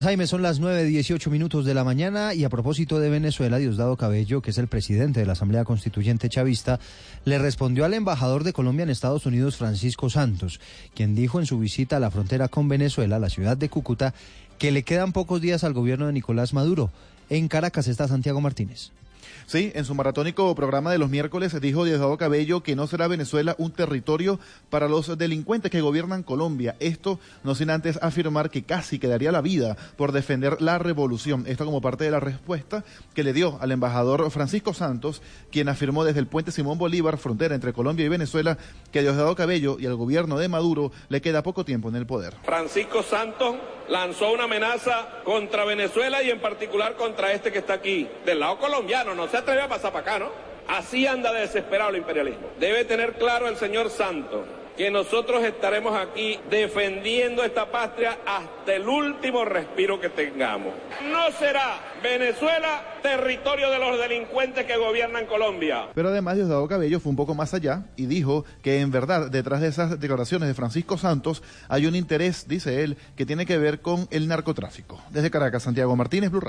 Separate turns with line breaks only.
Jaime, son las 9:18 de la mañana y a propósito de Venezuela, Diosdado Cabello, que es el presidente de la Asamblea Constituyente Chavista, le respondió al embajador de Colombia en Estados Unidos, Francisco Santos, quien dijo en su visita a la frontera con Venezuela, la ciudad de Cúcuta, que le quedan pocos días al gobierno de Nicolás Maduro. En Caracas está Santiago Martínez.
Sí, en su maratónico programa de los miércoles dijo Diosdado Cabello que no será Venezuela un territorio para los delincuentes que gobiernan Colombia. Esto no sin antes afirmar que casi quedaría la vida por defender la revolución. Esto como parte de la respuesta que le dio al embajador Francisco Santos, quien afirmó desde el puente Simón Bolívar, frontera entre Colombia y Venezuela, que a Diosdado Cabello y al gobierno de Maduro le queda poco tiempo en el poder.
Francisco Santos lanzó una amenaza contra Venezuela y en particular contra este que está aquí, del lado colombiano. No se atreve a pasar para acá, ¿no? Así anda de desesperado el imperialismo. Debe tener claro el señor Santos que nosotros estaremos aquí defendiendo esta patria hasta el último respiro que tengamos. No será Venezuela territorio de los delincuentes que gobiernan Colombia.
Pero además Diosdado Cabello fue un poco más allá y dijo que en verdad detrás de esas declaraciones de Francisco Santos hay un interés, dice él, que tiene que ver con el narcotráfico. Desde Caracas, Santiago Martínez, Blue Radio.